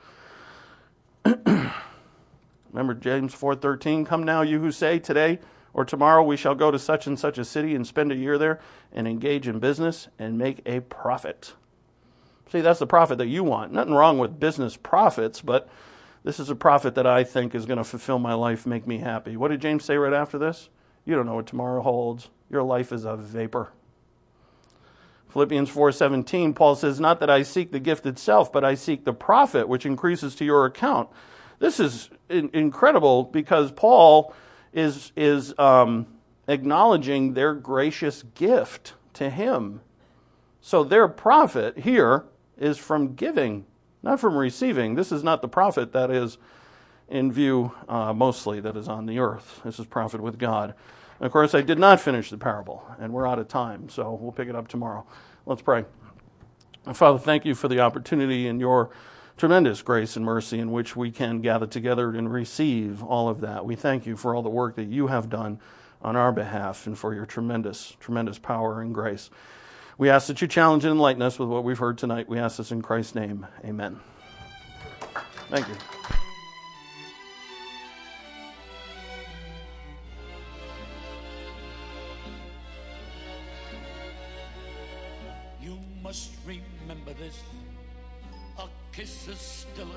Remember James 4:13, come now you who say today or tomorrow we shall go to such and such a city and spend a year there and engage in business and make a profit. See, that's the profit that you want. Nothing wrong with business profits, but this is a profit that I think is going to fulfill my life, make me happy. What did James say right after this? You don't know what tomorrow holds. Your life is a vapor. Philippians 4:17, Paul says, not that I seek the gift itself, but I seek the profit which increases to your account. This is incredible because Paul is acknowledging their gracious gift to him. So their profit here is from giving, not from receiving. This is not the profit that is in view mostly that is on the earth. This is profit with God. And of course, I did not finish the parable, and we're out of time, so we'll pick it up tomorrow. Let's pray. Father, thank you for the opportunity and your tremendous grace and mercy in which we can gather together and receive all of that. We thank you for all the work that you have done on our behalf and for your tremendous, tremendous power and grace. We ask that you challenge and enlighten us with what we've heard tonight. We ask this in Christ's name. Amen. Thank you. You must remember this. A kiss is still a